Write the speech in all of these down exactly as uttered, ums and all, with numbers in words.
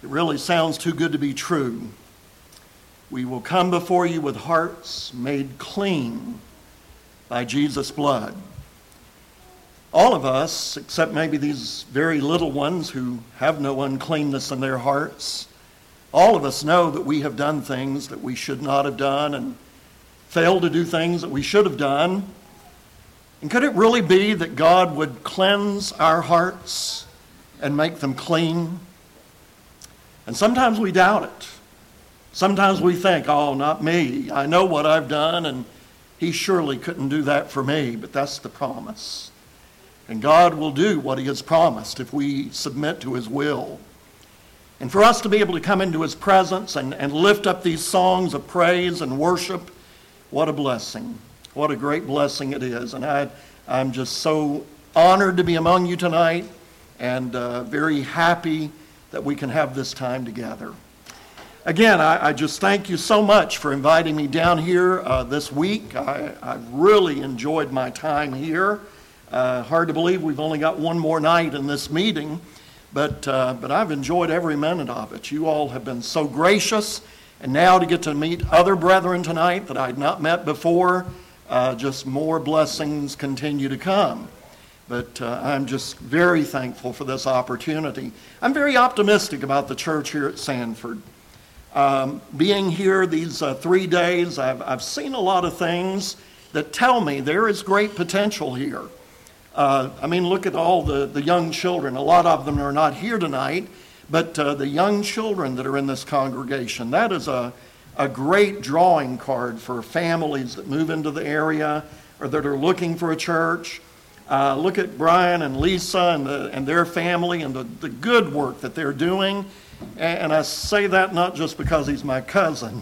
It really sounds too good to be true. We will come before you with hearts made clean by Jesus' blood. All of us, except maybe these very little ones who have no uncleanness in their hearts, all of us know that we have done things that we should not have done and failed to do things that we should have done. And could it really be that God would cleanse our hearts and make them clean? And sometimes we doubt it. Sometimes we think, oh, not me. I know what I've done, and he surely couldn't do that for me. But that's the promise. And God will do what he has promised if we submit to his will. And for us to be able to come into his presence and, and lift up these songs of praise and worship, what a blessing. What a great blessing it is. And I, I'm just so honored to be among you tonight and uh, very happy that we can have this time together. Again, I, I just thank you so much for inviting me down here uh, this week. I, I've really enjoyed my time here. Uh, hard to believe we've only got one more night in this meeting, but uh, but I've enjoyed every minute of it. You all have been so gracious, and now to get to meet other brethren tonight that I'd not met before, uh, just more blessings continue to come. But uh, I'm just very thankful for this opportunity. I'm very optimistic about the church here at Sanford. Um, being here these uh, three days, I've, I've seen a lot of things that tell me there is great potential here. Uh, I mean, look at all the, the young children. A lot of them are not here tonight, but uh, the young children that are in this congregation, that is a, a great drawing card for families that move into the area or that are looking for a church. Uh, look at Brian and Lisa and, the, and their family and the, the good work that they're doing. And, and I say that not just because he's my cousin.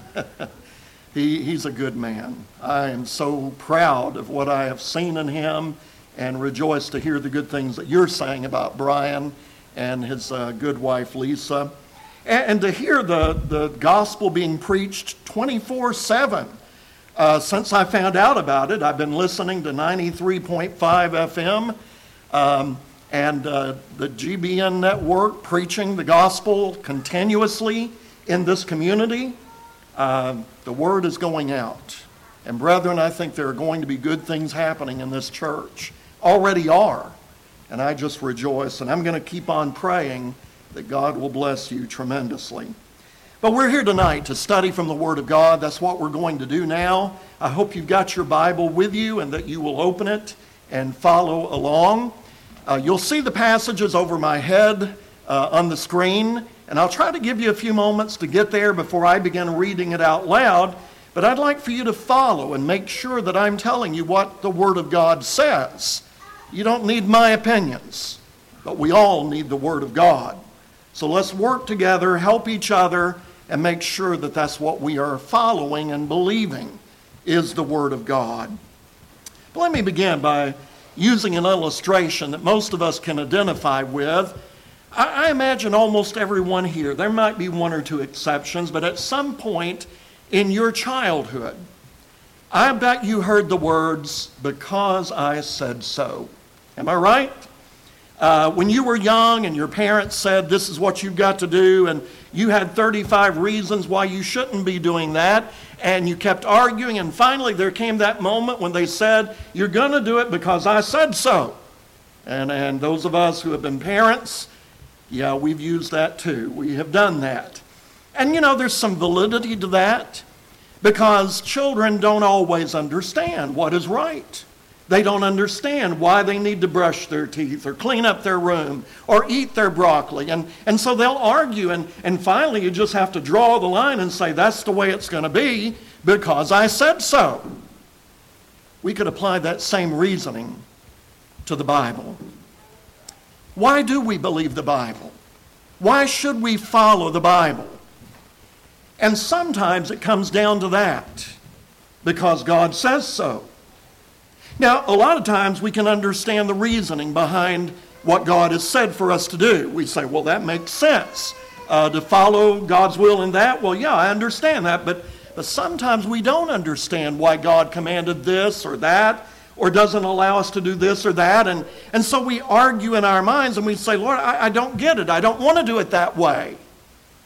he, he's a good man. I am so proud of what I have seen in him, and rejoice to hear the good things that you're saying about Brian and his uh, good wife, Lisa. And, and to hear the, the gospel being preached twenty-four seven. Uh, since I found out about it, I've been listening to ninety-three point five F M um, and uh, the G B N network preaching the gospel continuously in this community. Uh, the word is going out. And brethren, I think there are going to be good things happening in this church. Already are. And I just rejoice. And I'm going to keep on praying that God will bless you tremendously. But we're here tonight to study from the Word of God. That's what we're going to do now. I hope you've got your Bible with you and that you will open it and follow along. Uh, you'll see the passages over my head uh, on the screen. And I'll try to give you a few moments to get there before I begin reading it out loud. But I'd like for you to follow and make sure that I'm telling you what the Word of God says. You don't need my opinions, but we all need the Word of God. So let's work together, help each other, and make sure that that's what we are following and believing is the Word of God. But let me begin by using an illustration that most of us can identify with. I, I imagine almost everyone here, there might be one or two exceptions, but at some point in your childhood, I bet you heard the words, "because I said so." Am I right? Uh, when you were young and your parents said, "this is what you've got to do," and you had thirty-five reasons why you shouldn't be doing that, and you kept arguing, and finally there came that moment when they said, "you're going to do it because I said so." And, and those of us who have been parents, yeah, we've used that too. We have done that. And you know, there's some validity to that because children don't always understand what is right. They don't understand why they need to brush their teeth or clean up their room or eat their broccoli. And, and so they'll argue, and, and finally you just have to draw the line and say, that's the way it's going to be because I said so. We could apply that same reasoning to the Bible. Why do we believe the Bible? Why should we follow the Bible? And sometimes it comes down to that, because God says so. Now, a lot of times we can understand the reasoning behind what God has said for us to do. We say, well, that makes sense. Uh, to follow God's will in that, well, yeah, I understand that. But, but sometimes we don't understand why God commanded this or that, or doesn't allow us to do this or that. And, and so we argue in our minds and we say, Lord, I, I don't get it. I don't want to do it that way.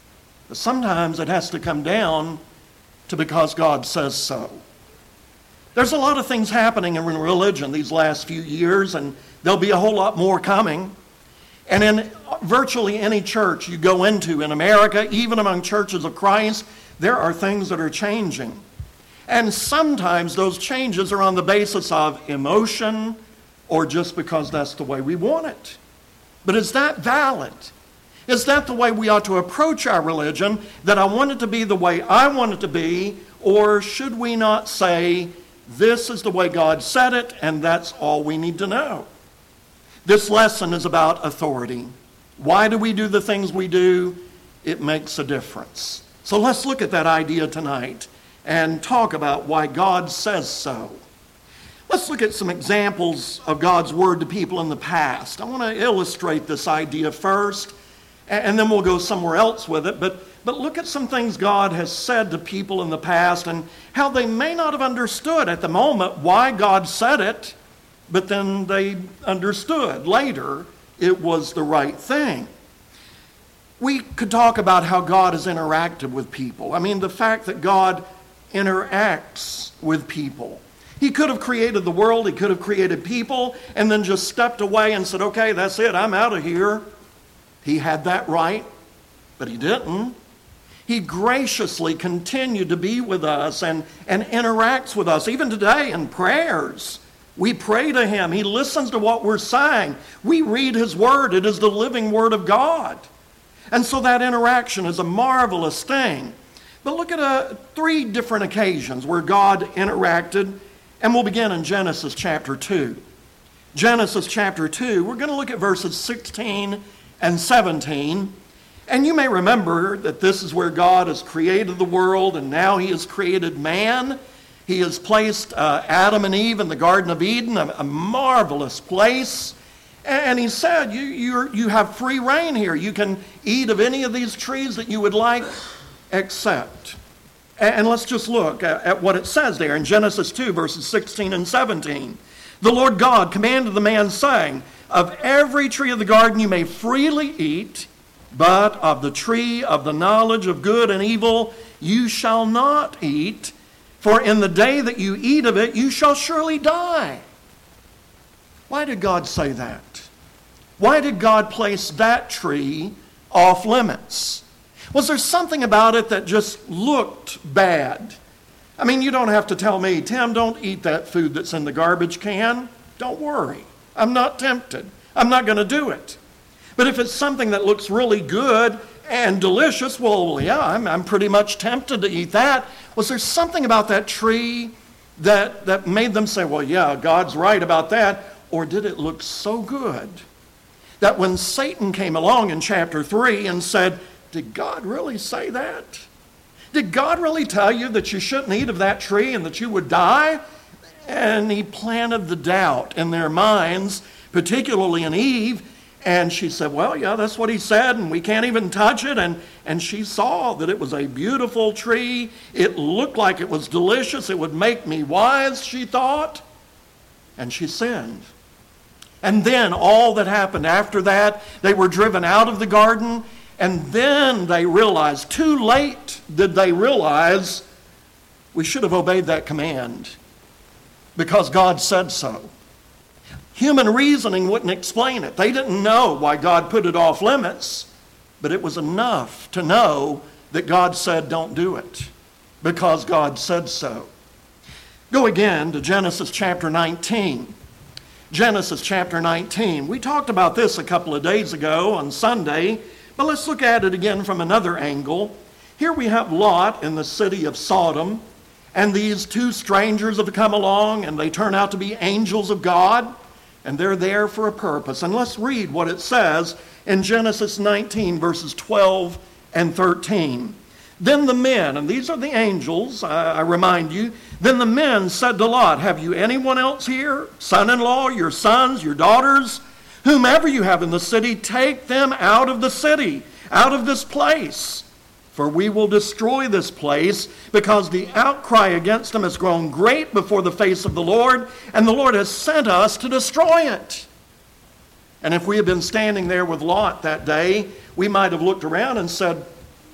But sometimes it has to come down to because God says so. There's a lot of things happening in religion these last few years, and there'll be a whole lot more coming. And in virtually any church you go into in America, even among churches of Christ, there are things that are changing. And sometimes those changes are on the basis of emotion or just because that's the way we want it. But is that valid? Is that the way we ought to approach our religion, that I want it to be the way I want it to be, or should we not say, this is the way God said it, and that's all we need to know? This lesson is about authority. Why do we do the things we do? It makes a difference. So let's look at that idea tonight and talk about why God says so. Let's look at some examples of God's word to people in the past. I want to illustrate this idea first, and then we'll go somewhere else with it. But, but look at some things God has said to people in the past and how they may not have understood at the moment why God said it, but then they understood later it was the right thing. We could talk about how God has interacted with people. I mean, the fact that God interacts with people. He could have created the world, he could have created people, and then just stepped away and said, okay, that's it, I'm out of here. He had that right, but he didn't. He graciously continued to be with us and, and interacts with us. Even today in prayers, we pray to him. He listens to what we're saying. We read his word. It is the living word of God. And so that interaction is a marvelous thing. But look at uh, three different occasions where God interacted, and we'll begin in Genesis chapter two. Genesis chapter two, we're going to look at verses sixteen and seventeen. And you may remember that this is where God has created the world, and now he has created man. He has placed uh, Adam and Eve in the Garden of Eden, a, a marvelous place. And he said, you, you're, you have free reign here. You can eat of any of these trees that you would like, except. And let's just look at what it says there in Genesis two, verses sixteen and seventeen. The Lord God commanded the man, saying, of every tree of the garden you may freely eat, but of the tree of the knowledge of good and evil you shall not eat, for in the day that you eat of it you shall surely die. Why did God say that? Why did God place that tree off limits? Was there something about it that just looked bad? I mean, you don't have to tell me, Tim, don't eat that food that's in the garbage can. Don't worry. I'm not tempted. I'm not going to do it. But if it's something that looks really good and delicious, well, yeah, I'm, I'm pretty much tempted to eat that. Was there something about that tree that, that made them say, well, yeah, God's right about that? Or did it look so good that when Satan came along in chapter three and said, did God really say that? Did God really tell you that you shouldn't eat of that tree and that you would die? And he planted the doubt in their minds, particularly in Eve. And she said, well, yeah, that's what he said, and we can't even touch it. And, and she saw that it was a beautiful tree. It looked like it was delicious. It would make me wise, she thought. And she sinned. And then all that happened after that, they were driven out of the garden. And then they realized, too late did they realize, we should have obeyed that command because God said so. Human reasoning wouldn't explain it. They didn't know why God put it off limits, but it was enough to know that God said don't do it because God said so. Go again to Genesis chapter nineteen. Genesis chapter nineteen. We talked about this a couple of days ago on Sunday, but let's look at it again from another angle. Here we have Lot in the city of Sodom, and these two strangers have come along, and they turn out to be angels of God. And they're there for a purpose. And let's read what it says in Genesis nineteen, verses twelve and thirteen. Then the men, and these are the angels, I, I remind you, then the men said to Lot, have you anyone else here? Son-in-law, your sons, your daughters, whomever you have in the city, take them out of the city, out of this place. For we will destroy this place, because the outcry against them has grown great before the face of the Lord, and the Lord has sent us to destroy it. And if we had been standing there with Lot that day, we might have looked around and said,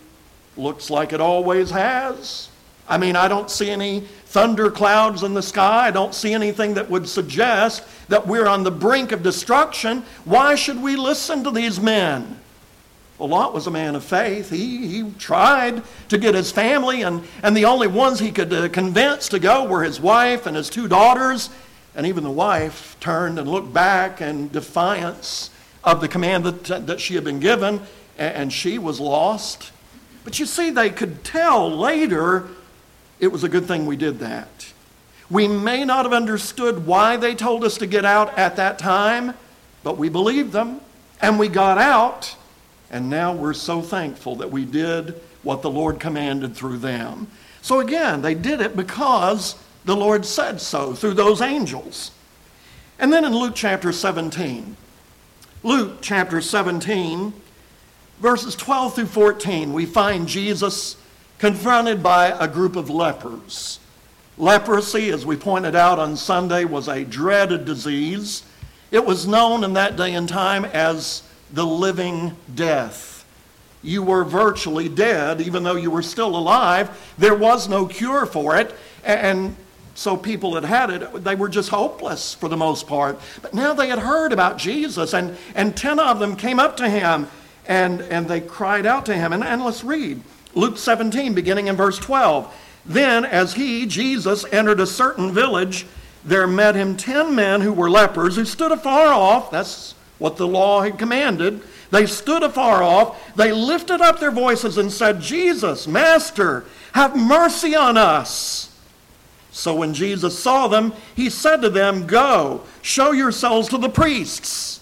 Looks like it always has. I mean, I don't see any thunder clouds in the sky. I don't see anything that would suggest that we're on the brink of destruction. Why should we listen to these men? Well, Lot was a man of faith. He, he tried to get his family, and, and the only ones he could uh, convince to go were his wife and his two daughters. And even the wife turned and looked back in defiance of the command that, that she had been given, and, and she was lost. But you see, they could tell later it was a good thing we did that. We may not have understood why they told us to get out at that time, but we believed them, and we got out. And now we're so thankful that we did what the Lord commanded through them. So again, they did it because the Lord said so through those angels. And then in Luke chapter seventeen, Luke chapter seventeen, verses twelve through fourteen, we find Jesus confronted by a group of lepers. Leprosy, as we pointed out on Sunday, was a dreaded disease. It was known in that day and time as the living death. You were virtually dead, even though you were still alive. There was no cure for it, and so people that had it, they were just hopeless for the most part. But now they had heard about Jesus, and, and ten of them came up to him, and, and they cried out to him. And, and let's read Luke seventeen, beginning in verse twelve. Then, as he, Jesus, entered a certain village, there met him ten men who were lepers, who stood afar off. That's what the law had commanded. They stood afar off. They lifted up their voices and said, Jesus, Master, have mercy on us. So when Jesus saw them, he said to them, Go, show yourselves to the priests.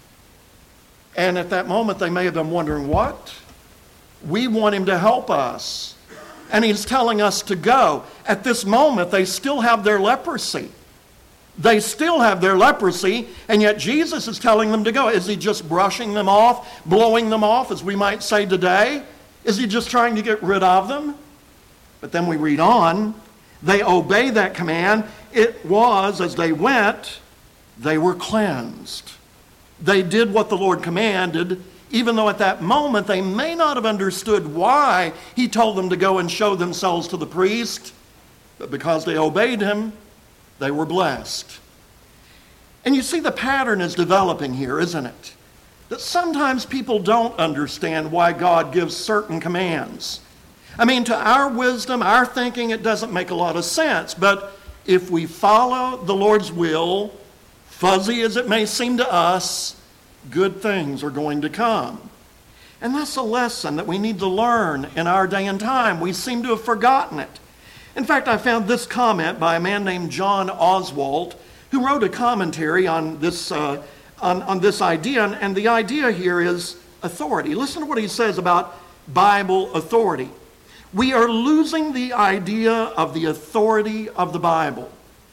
And at that moment, they may have been wondering, what? We want him to help us. And he's telling us to go. At this moment, they still have their leprosy. They still have their leprosy, and yet Jesus is telling them to go. Is he just brushing them off, blowing them off, as we might say today? Is he just trying to get rid of them? But then we read on. They obey that command. It was, as they went, they were cleansed. They did what the Lord commanded, even though at that moment they may not have understood why he told them to go and show themselves to the priest. But because they obeyed him, they were blessed. And you see, the pattern is developing here, isn't it? That sometimes people don't understand why God gives certain commands. I mean, to our wisdom, our thinking, it doesn't make a lot of sense. But if we follow the Lord's will, fuzzy as it may seem to us, good things are going to come. And that's a lesson that we need to learn in our day and time. We seem to have forgotten it. In fact, I found this comment by a man named John Oswalt, who wrote a commentary on this, uh, on, on this idea. And, and the idea here is authority. Listen to what he says about Bible authority. We are losing the idea of the authority of the Bible.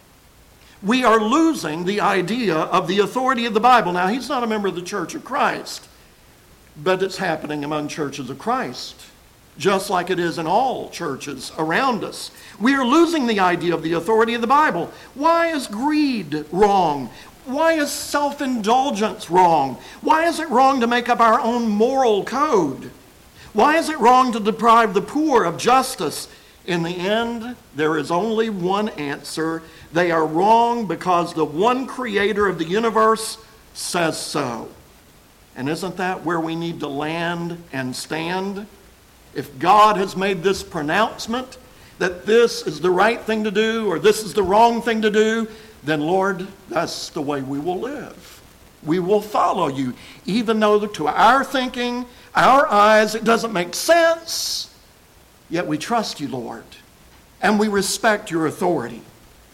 We are losing the idea of the authority of the Bible. Now, he's not a member of the Church of Christ, but it's happening among churches of Christ, just like it is in all churches around us. We are losing the idea of the authority of the Bible. Why is greed wrong? Why is self-indulgence wrong? Why is it wrong to make up our own moral code? Why is it wrong to deprive the poor of justice? In the end, there is only one answer. They are wrong because the one creator of the universe says so. And isn't that where we need to land and stand? If God has made this pronouncement that this is the right thing to do or this is the wrong thing to do, then Lord, that's the way we will live. We will follow you, even though to our thinking, our eyes, it doesn't make sense, yet we trust you, Lord, and we respect your authority.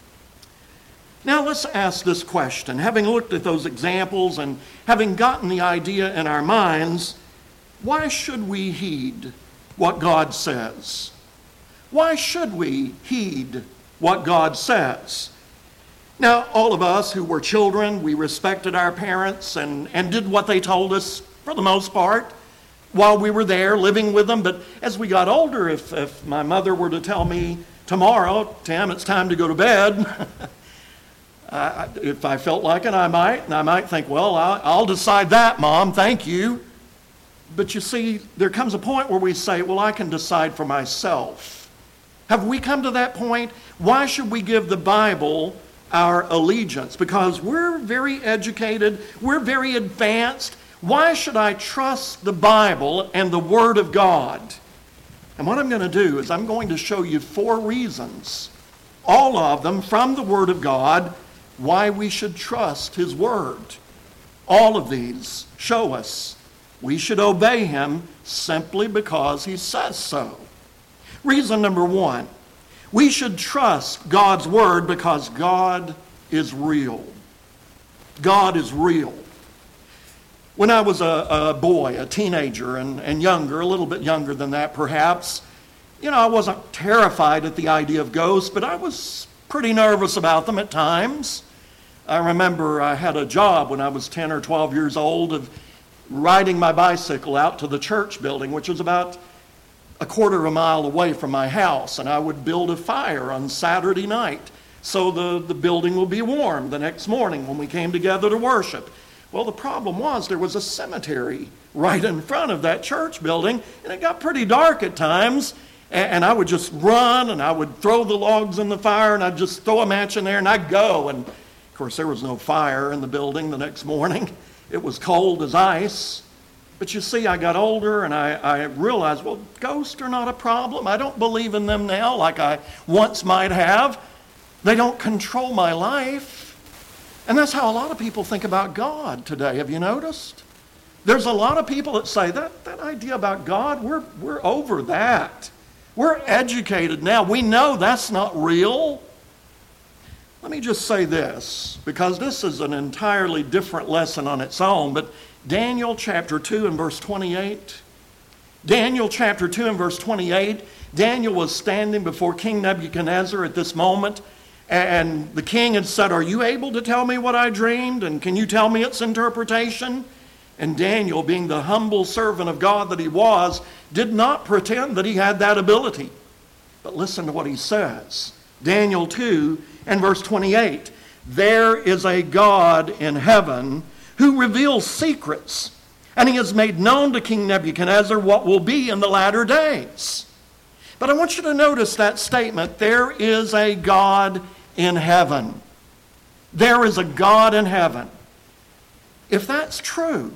Now let's ask this question. Having looked at those examples and having gotten the idea in our minds, why should we heed what God says? Why should we heed what God says? Now, all of us who were children, we respected our parents and, and did what they told us for the most part while we were there living with them. But as we got older, if, if my mother were to tell me tomorrow, Tim, it's time to go to bed, I, if I felt like it, I might. And I might think, well, I'll, I'll decide that, Mom, thank you. But you see, there comes a point where we say, well, I can decide for myself. Have we come to that point? Why should we give the Bible our allegiance? Because we're very educated, we're very advanced. Why should I trust the Bible and the Word of God? And what I'm going to do is I'm going to show you four reasons, all of them from the Word of God, why we should trust His Word. All of these show us we should obey Him simply because He says so. Reason number one, we should trust God's Word because God is real. God is real. When I was a, a boy, a teenager, and, and younger, a little bit younger than that perhaps, you know, I wasn't terrified at the idea of ghosts, but I was pretty nervous about them at times. I remember I had a job when I was ten or twelve years old of riding my bicycle out to the church building, which was about a quarter of a mile away from my house, and I would build a fire on Saturday night so the, the building would be warm the next morning when we came together to worship. Well, the problem was there was a cemetery right in front of that church building, and it got pretty dark at times, and, and I would just run, and I would throw the logs in the fire, and I'd just throw a match in there, and I'd go. And, of course, there was no fire in the building the next morning. It was cold as ice. But you see, I got older, and I, I realized, well, ghosts are not a problem. I don't believe in them now like I once might have. They don't control my life. And that's how a lot of people think about God today. Have you noticed? There's a lot of people that say that, that idea about God, we're, we're over that. We're educated now. We know that's not real. Let me just say this, because this is an entirely different lesson on its own, but Daniel chapter two and verse twenty-eight. Daniel chapter two and verse twenty-eight. Daniel was standing before King Nebuchadnezzar at this moment, and the king had said, "Are you able to tell me what I dreamed? And can you tell me its interpretation?" And Daniel, being the humble servant of God that he was, did not pretend that he had that ability. But listen to what he says. Daniel two and verse twenty-eight. There is a God in heaven who reveals secrets, and he has made known to King Nebuchadnezzar what will be in the latter days. But I want you to notice that statement, there is a God in heaven. There is a God in heaven. If that's true,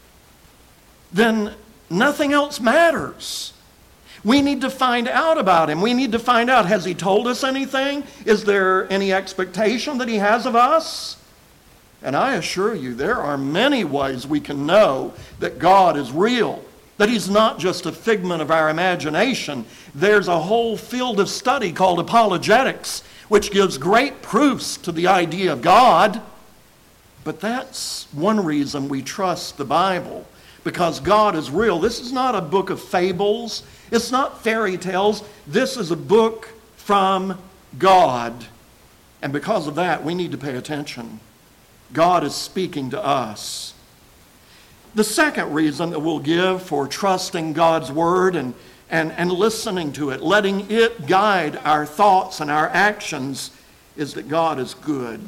then nothing else matters. We need to find out about Him. We need to find out, has He told us anything? Is there any expectation that He has of us? And I assure you, there are many ways we can know that God is real, that He's not just a figment of our imagination. There's a whole field of study called apologetics, which gives great proofs to the idea of God. But that's one reason we trust the Bible, because God is real. This is not a book of fables. It's not fairy tales. This is a book from God. And because of that, we need to pay attention. God is speaking to us. The second reason that we'll give for trusting God's Word and, and, and listening to it, letting it guide our thoughts and our actions, is that God is good.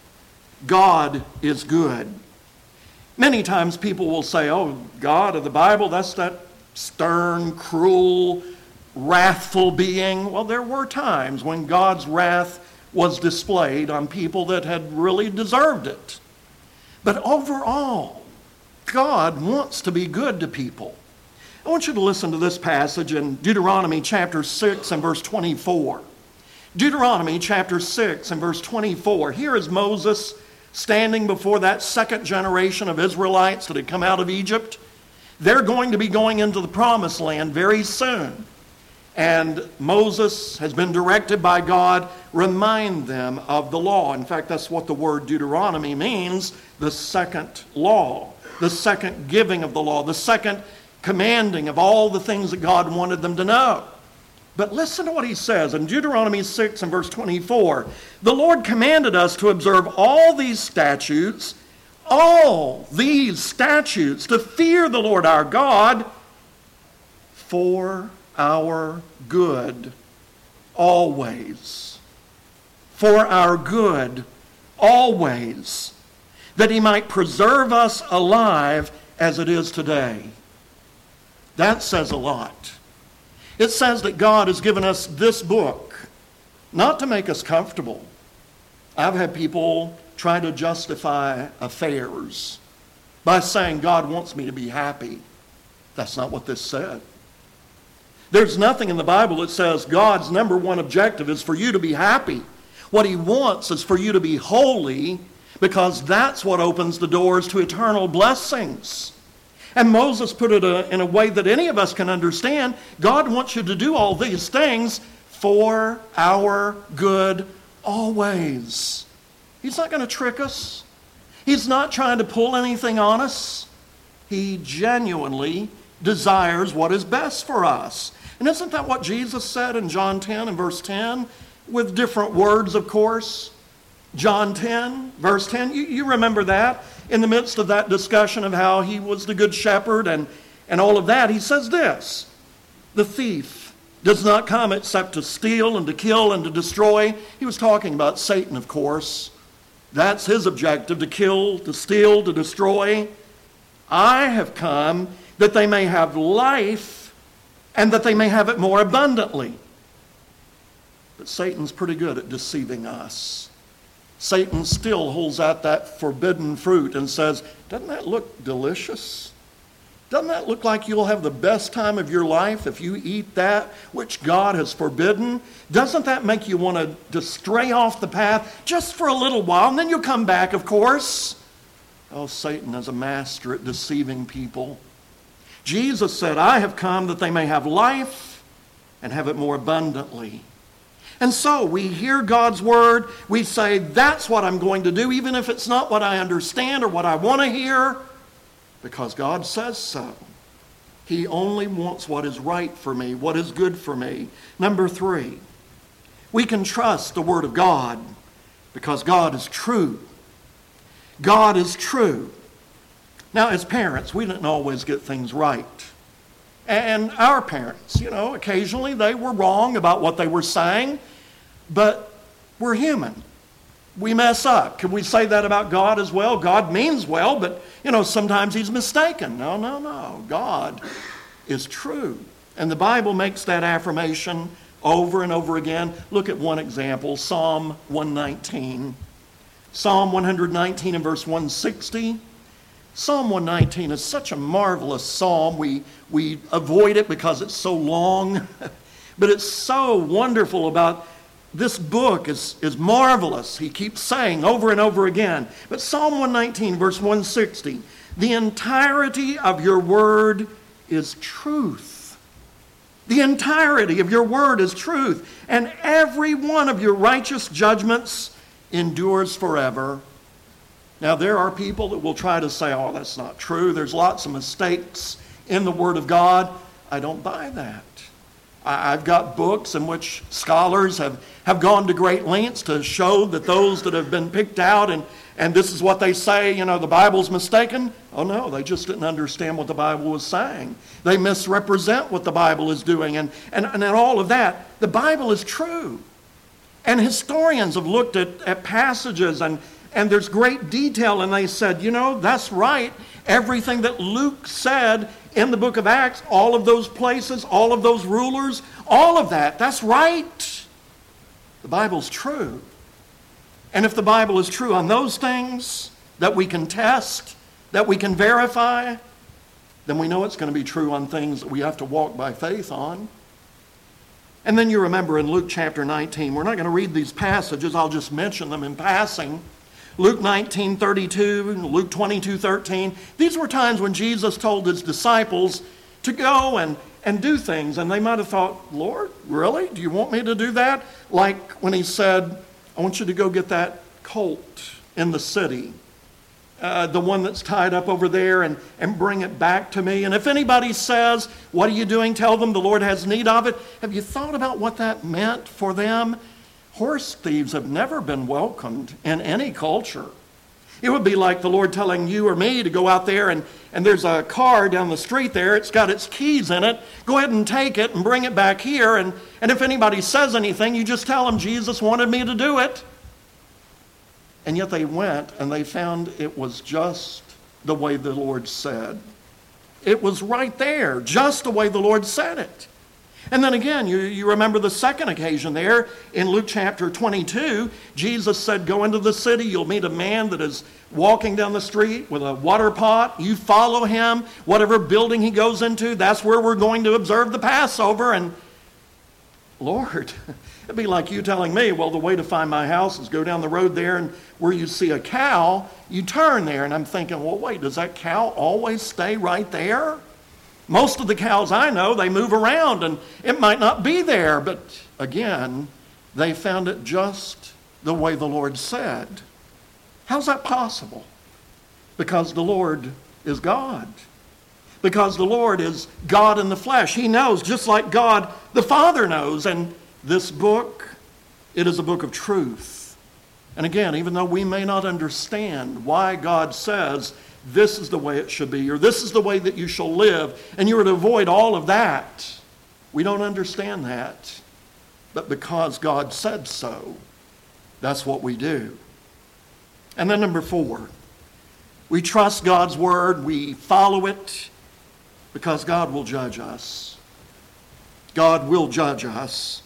God is good. Many times people will say, oh, God of the Bible, that's that stern, cruel, wrathful being. Well, there were times when God's wrath was displayed on people that had really deserved it. But overall, God wants to be good to people. I want you to listen to this passage in Deuteronomy chapter six and verse twenty-four. Deuteronomy chapter six and verse twenty-four. Here is Moses standing before that second generation of Israelites that had come out of Egypt. They're going to be going into the promised land very soon. And Moses has been directed by God, remind them of the law. In fact, that's what the word Deuteronomy means, the second law, the second giving of the law, the second commanding of all the things that God wanted them to know. But listen to what he says in Deuteronomy six and verse twenty-four. The Lord commanded us to observe all these statutes, all these statutes, to fear the Lord our God for our good always. For our good always. That He might preserve us alive as it is today. That says a lot. It says that God has given us this book, not to make us comfortable. I've had people try to justify affairs by saying God wants me to be happy. That's not what this said. There's nothing in the Bible that says God's number one objective is for you to be happy. What he wants is for you to be holy, because that's what opens the doors to eternal blessings. And Moses put it a, in a way that any of us can understand. God wants you to do all these things for our good always. He's not going to trick us. He's not trying to pull anything on us. He genuinely desires what is best for us. And isn't that what Jesus said in John ten and verse ten? With different words, of course. John ten, verse ten, you, you remember that? In the midst of that discussion of how he was the good shepherd and, and all of that, he says this: the thief does not come except to steal and to kill and to destroy. He was talking about Satan, of course. That's his objective, to kill, to steal, to destroy. I have come that they may have life and that they may have it more abundantly. But Satan's pretty good at deceiving us. Satan still holds out that forbidden fruit and says, doesn't that look delicious? Doesn't that look like you'll have the best time of your life if you eat that which God has forbidden? Doesn't that make you want to, to stray off the path just for a little while, and then you'll come back, of course? Oh, Satan is a master at deceiving people. Jesus said, I have come that they may have life and have it more abundantly. And so we hear God's word, we say, that's what I'm going to do, even if it's not what I understand or what I want to hear, because God says so. He only wants what is right for me, what is good for me. Number three, we can trust the word of God because God is true. God is true. Now, as parents, we didn't always get things right. And our parents, you know, occasionally they were wrong about what they were saying, but we're human. We mess up. Can we say that about God as well? God means well, but, you know, sometimes he's mistaken. No, no, no. God is true. And the Bible makes that affirmation over and over again. Look at one example, Psalm one nineteen. Psalm one nineteen and verse one sixty. Psalm one nineteen is such a marvelous psalm. We, we avoid it because it's so long, but it's so wonderful about this book is, is marvelous. He keeps saying over and over again. But Psalm one nineteen, verse one sixty, the entirety of your word is truth. The entirety of your word is truth, and every one of your righteous judgments endures forever. Now, there are people that will try to say, oh, that's not true. There's lots of mistakes in the Word of God. I don't buy that. I, I've got books in which scholars have, have gone to great lengths to show that those that have been picked out, and, and this is what they say, you know, the Bible's mistaken. Oh, no, they just didn't understand what the Bible was saying. They misrepresent what the Bible is doing, and, and, and in all of that, the Bible is true. And historians have looked at, at passages, and And there's great detail, and they said, you know, that's right. Everything that Luke said in the book of Acts, all of those places, all of those rulers, all of that, that's right. The Bible's true. And if the Bible is true on those things that we can test, that we can verify, then we know it's going to be true on things that we have to walk by faith on. And then you remember in Luke chapter nineteen, we're not going to read these passages, I'll just mention them in passing. Luke nineteen thirty-two, Luke twenty-two thirteen. These were times when Jesus told his disciples to go and, and do things. And they might have thought, Lord, really? Do you want me to do that? Like when he said, I want you to go get that colt in the city, uh, the one that's tied up over there, and, and bring it back to me. And if anybody says, what are you doing? Tell them the Lord has need of it. Have you thought about what that meant for them? Horse thieves have never been welcomed in any culture. It would be like the Lord telling you or me to go out there and, and there's a car down the street there. It's got its keys in it. Go ahead and take it and bring it back here. And, and if anybody says anything, you just tell them Jesus wanted me to do it. And yet they went and they found it was just the way the Lord said. It was right there, just the way the Lord said it. And then again, you, you remember the second occasion there in Luke chapter twenty-two, Jesus said, go into the city, you'll meet a man that is walking down the street with a water pot. You follow him, whatever building he goes into, that's where we're going to observe the Passover. And Lord, it'd be like you telling me, well, the way to find my house is go down the road there, and where you see a cow, you turn there. And I'm thinking, well, wait, does that cow always stay right there? Most of the cows I know, they move around, and it might not be there. But again, they found it just the way the Lord said. How's that possible? Because the Lord is God. Because the Lord is God in the flesh. He knows, just like God the Father knows. And this book, it is a book of truth. And again, even though we may not understand why God says this is the way it should be, or this is the way that you shall live, and you are to avoid all of that, we don't understand that. But because God said so, that's what we do. And then number four, we trust God's word, we follow it, because God will judge us. God will judge us.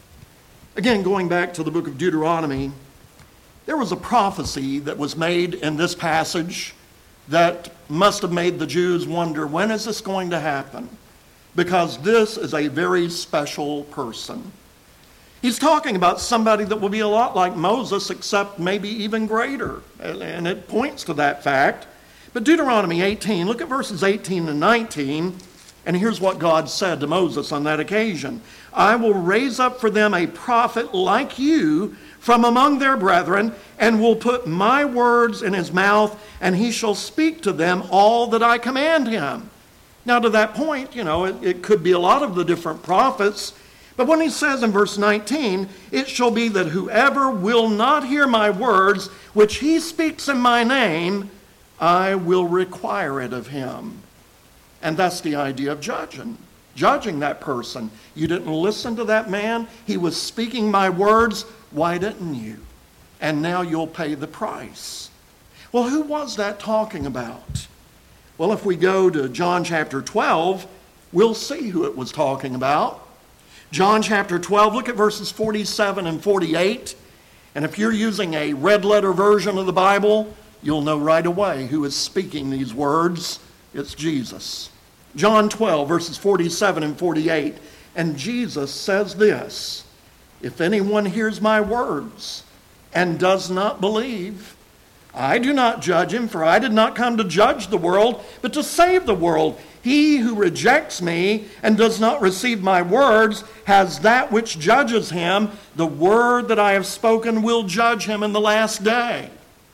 Again, going back to the book of Deuteronomy, there was a prophecy that was made in this passage that must have made the Jews wonder, when is this going to happen? Because this is a very special person. He's talking about somebody that will be a lot like Moses, except maybe even greater. And it points to that fact. But Deuteronomy eighteen, look at verses eighteen and nineteen. And here's what God said to Moses on that occasion. I will raise up for them a prophet like you from among their brethren, and will put my words in his mouth, and he shall speak to them all that I command him. Now to that point, you know, it, it could be a lot of the different prophets, but when he says in verse nineteen, it shall be that whoever will not hear my words, which he speaks in my name, I will require it of him. And that's the idea of judging. Judging that person. You didn't listen to that man. He was speaking my words. Why didn't you? And now you'll pay the price. Well, who was that talking about? Well, if we go to John chapter twelve, we'll see who it was talking about. John chapter twelve, look at verses forty-seven and forty-eight. And if you're using a red letter version of the Bible, you'll know right away who is speaking these words. It's Jesus. John twelve, verses forty-seven and forty-eight. And Jesus says this, if anyone hears my words and does not believe, I do not judge him, for I did not come to judge the world, but to save the world. He who rejects me and does not receive my words has that which judges him. The word that I have spoken will judge him in the last day.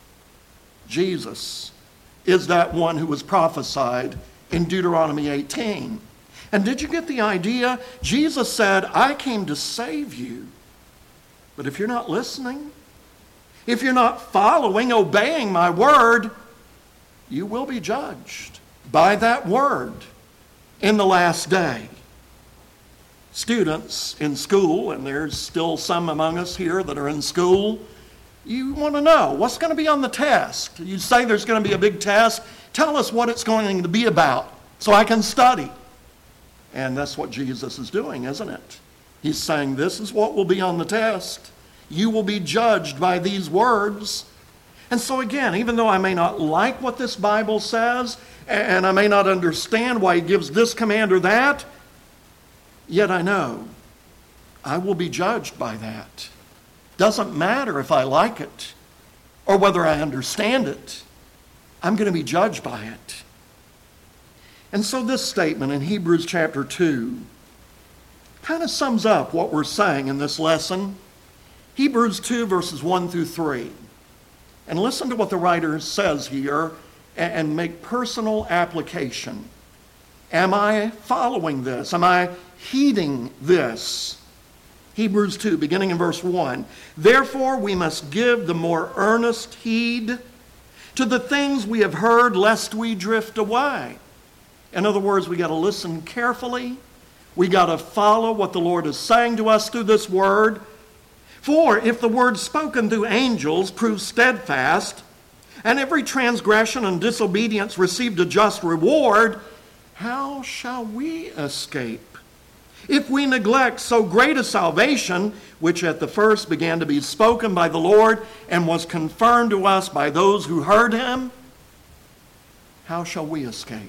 Jesus is that one who was prophesied in Deuteronomy eighteen. And did you get the idea? Jesus said, I came to save you. But if you're not listening, if you're not following, obeying my word, you will be judged by that word in the last day. Students in school, and there's still some among us here that are in school, you want to know what's going to be on the test. You say there's going to be a big test. Tell us what it's going to be about so I can study. And that's what Jesus is doing, isn't it? He's saying this is what will be on the test. You will be judged by these words. And so again, even though I may not like what this Bible says, and I may not understand why he gives this command or that, yet I know I will be judged by that. Doesn't matter if I like it or whether I understand it. I'm going to be judged by it. And so this statement in Hebrews chapter two kind of sums up what we're saying in this lesson. Hebrews two verses one through three. And listen to what the writer says here and make personal application. Am I following this? Am I heeding this? Hebrews two, beginning in verse one. Therefore we must give the more earnest heed to the things we have heard, lest we drift away. In other words, we got to listen carefully. We got to follow what the Lord is saying to us through this word. For if the word spoken through angels proved steadfast, and every transgression and disobedience received a just reward, how shall we escape? If we neglect so great a salvation, which at the first began to be spoken by the Lord and was confirmed to us by those who heard him, how shall we escape?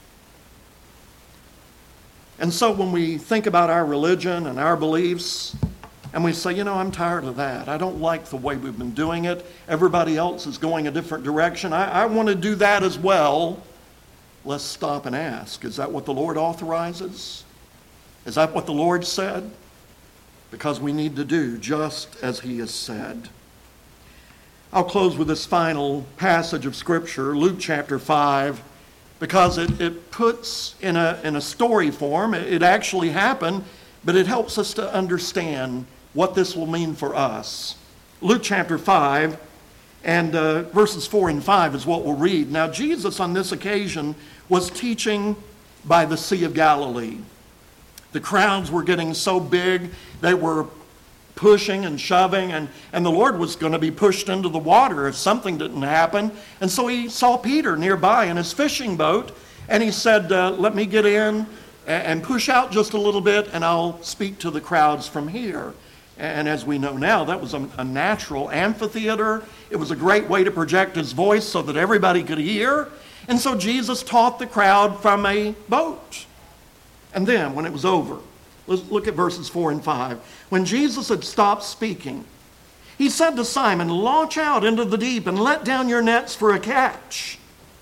And so when we think about our religion and our beliefs, and we say, you know, I'm tired of that. I don't like the way we've been doing it. Everybody else is going a different direction. I, I want to do that as well. Let's stop and ask, is that what the Lord authorizes? Is that what the Lord said? Because we need to do just as he has said. I'll close with this final passage of Scripture, Luke chapter five, because it, it puts in a, in a story form, it, it actually happened, but it helps us to understand what this will mean for us. Luke chapter five, and uh, verses four and five is what we'll read. Now, Jesus on this occasion was teaching by the Sea of Galilee. The crowds were getting so big, they were pushing and shoving, and, and the Lord was going to be pushed into the water if something didn't happen. And so he saw Peter nearby in his fishing boat, and he said, uh, let me get in and push out just a little bit, and I'll speak to the crowds from here. And as we know now, that was a, a natural amphitheater. It was a great way to project his voice so that everybody could hear. And so Jesus taught the crowd from a boat. And then, when it was over, let's look at verses four and five. When Jesus had stopped speaking, he said to Simon, launch out into the deep and let down your nets for a catch.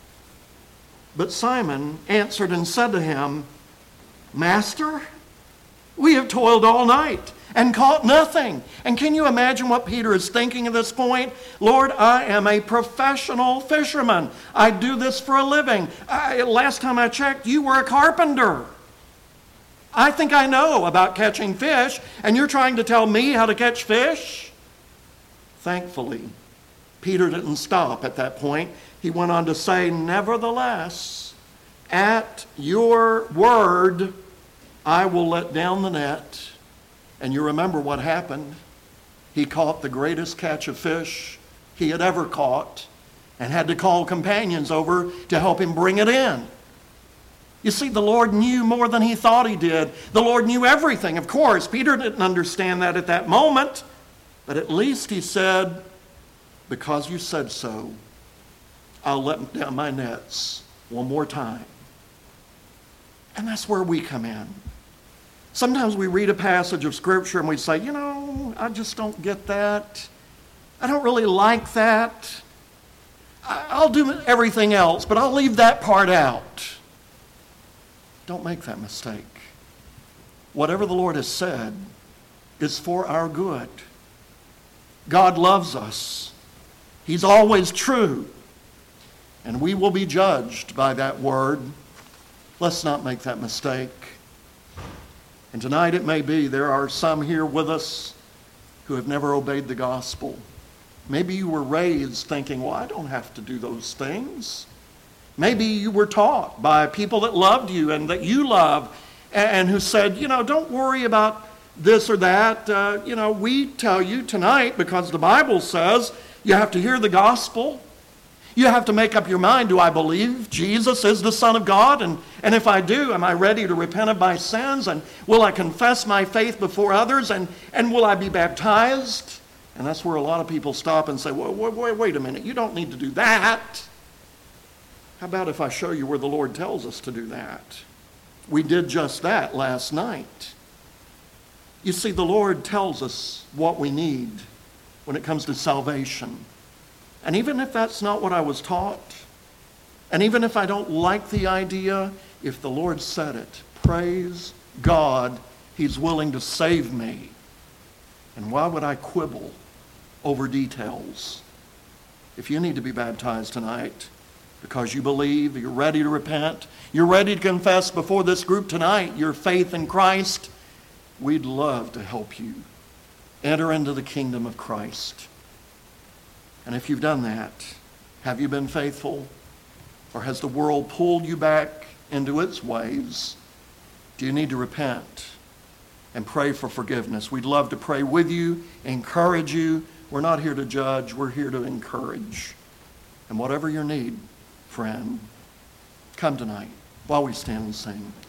But Simon answered and said to him, Master, we have toiled all night and caught nothing. And can you imagine what Peter is thinking at this point? Lord, I am a professional fisherman. I do this for a living. I, last time I checked, you were a carpenter. I think I know about catching fish, and you're trying to tell me how to catch fish? Thankfully, Peter didn't stop at that point. He went on to say, nevertheless, at your word, I will let down the net. And you remember what happened. He caught the greatest catch of fish he had ever caught and had to call companions over to help him bring it in. You see, the Lord knew more than he thought he did. The Lord knew everything. Of course, Peter didn't understand that at that moment, but at least he said, because you said so, I'll let down my nets one more time. And that's where we come in. Sometimes we read a passage of Scripture and we say, you know, I just don't get that. I don't really like that. I'll do everything else, but I'll leave that part out. Don't make that mistake. Whatever the Lord has said is for our good. God loves us. He's always true. And we will be judged by that word. Let's not make that mistake. And tonight it may be there are some here with us who have never obeyed the gospel. Maybe you were raised thinking, well, I don't have to do those things. Maybe you were taught by people that loved you and that you love and who said, you know, don't worry about this or that. Uh, you know, we tell you tonight, because the Bible says you have to hear the gospel. You have to make up your mind, do I believe Jesus is the Son of God? And, and if I do, am I ready to repent of my sins? And will I confess my faith before others? And, and will I be baptized? And that's where a lot of people stop and say, well, wait, wait, wait a minute, you don't need to do that. How about if I show you where the Lord tells us to do that? We did just that last night. You see, the Lord tells us what we need when it comes to salvation. And even if that's not what I was taught, and even if I don't like the idea, if the Lord said it, praise God, He's willing to save me. And why would I quibble over details? If you need to be baptized tonight because you believe, you're ready to repent, you're ready to confess before this group tonight your faith in Christ, we'd love to help you enter into the kingdom of Christ. And if you've done that, have you been faithful? Or has the world pulled you back into its ways? Do you need to repent and pray for forgiveness? We'd love to pray with you, encourage you. We're not here to judge, we're here to encourage. And whatever your need, friend, come tonight. while we stand and sing.